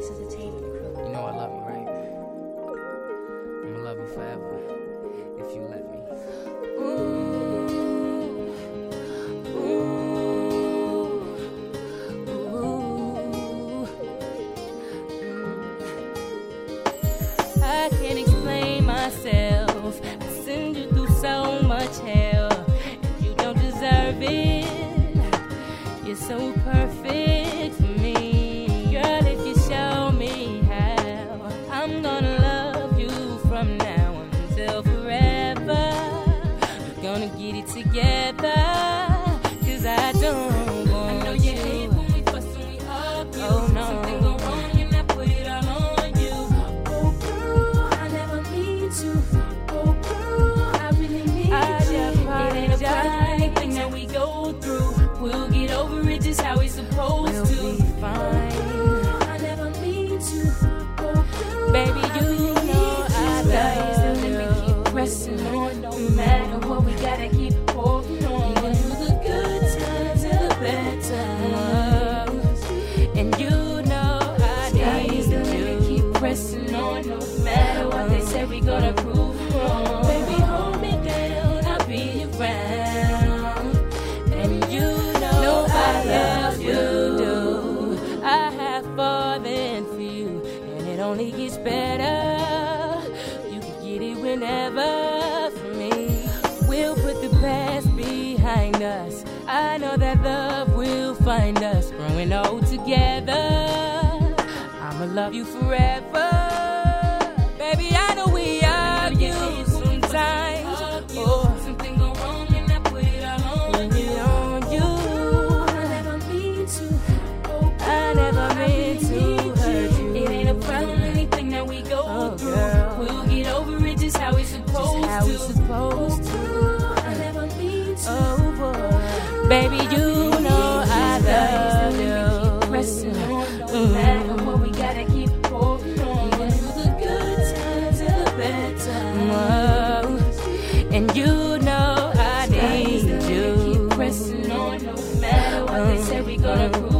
You know I love you, right? I'm gonna love you forever if you let me. I can't explain myself. I send you through so much hell, and you don't deserve it. You're so perfect for me, girl. If you show me how, I'm gonna love you from now until forever. We're gonna get it together, 'cause I don't want you. I know you hate when we fuss and we argue. Oh no. Something go wrong and I put it all on you. Oh girl, I never mean to. Oh girl, I really need you. It ain't about anything that we go through. We'll get over it just how it's supposed to. We'll be fine. I never mean to. Oh girl, baby, you know I love you. Let me keep pressing on, no matter what. We gotta keep holding on. Even through the good times and the bad times. And you know I need you. Let me keep pressing on, no matter what they say. We gonna prove wrong. Baby, hold me down, I'll be around. And you know I love you. I have fallen for you, and it only gets better. You can get it whenever for me. We'll put the past behind us. I know that love will find us, growing old together. I'ma love you forever. Baby, I know we argue sometimes. Oh, something go wrong and I put it all on you. I never mean to. I never meant to hurt you. It ain't a problem, anything that we go through. Girl. We'll get over it just how it's supposed to. I never mean to. Oh, boy. Baby, you know I love you. Pressing on, no matter what, we gotta keep holding on. Even through the good times and the bad times. And you know I need you. Keep pressing on, no matter what they say, we gonna prove.